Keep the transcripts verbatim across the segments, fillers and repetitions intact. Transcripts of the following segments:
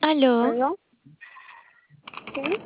Aló, ¿Aló? Sí,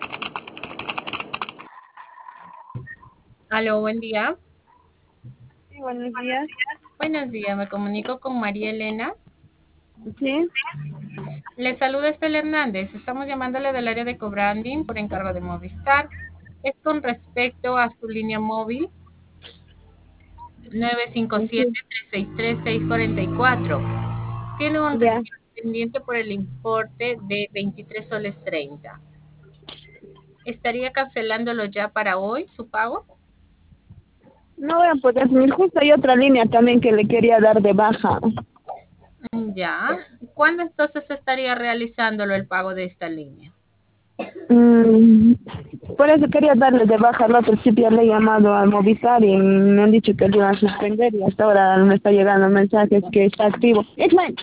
Aló, buen día. sí, buenos días. Buenos días, me comunico con María Elena. Sí, Le saluda Estela Hernández. Estamos llamándole del área de cobranding por encargo de Movistar. Es con respecto a su línea móvil nueve cinco siete, sí, tres seis tres, seis cuatro cuatro. Tiene un ya. recibo pendiente por el importe de veintitrés soles treinta. ¿Estaría cancelándolo ya para hoy, su pago? No voy a poder subir. Justo hay otra línea también que le quería dar de baja. Ya. ¿Cuándo entonces estaría realizándolo el pago de esta línea? Mm, por eso quería darle de baja al otro sitio. Le he llamado a Movistar y me han dicho que lo iban a suspender y hasta ahora me está llegando mensajes que está activo. X-Men,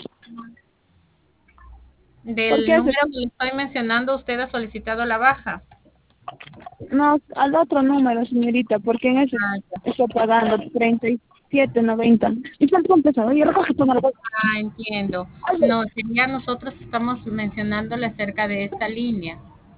¿por Del qué hace? número que le estoy mencionando, usted ha solicitado la baja. No, al otro número, señorita, porque en ese Ah, ya. estoy pagando treinta y siete noventa. ¿Y cuánto empezó? Oye, recoge tu mano. Ah, entiendo. No, sería nosotros estamos mencionándole acerca de esta línea.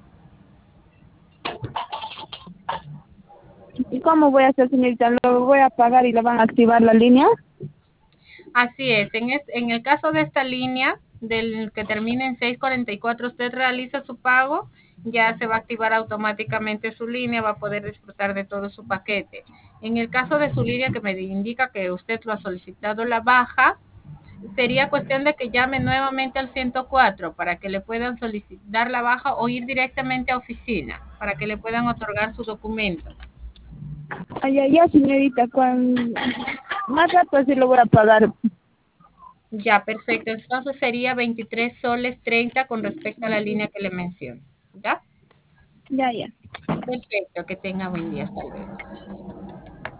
¿Y cómo voy a hacer, señorita? ¿Lo voy a pagar y le van a activar la línea? Así es, en, es- en el caso de esta línea, del que termina en seiscientos cuarenta y cuatro, usted realiza su pago, ya se va a activar automáticamente su línea, va a poder disfrutar de todo su paquete. En el caso de su línea que me indica que usted lo ha solicitado la baja, sería cuestión de que llame nuevamente al ciento cuatro para que le puedan solicitar la baja o ir directamente a oficina para que le puedan otorgar su documento. Ay, ay, ya, señorita, cuando más rato así lo voy a pagar. Ya, perfecto. Entonces sería veintitrés soles treinta con respecto a la línea que le menciono. ¿Ya? Ya, ya. Perfecto. Que tenga buen día. Hasta luego.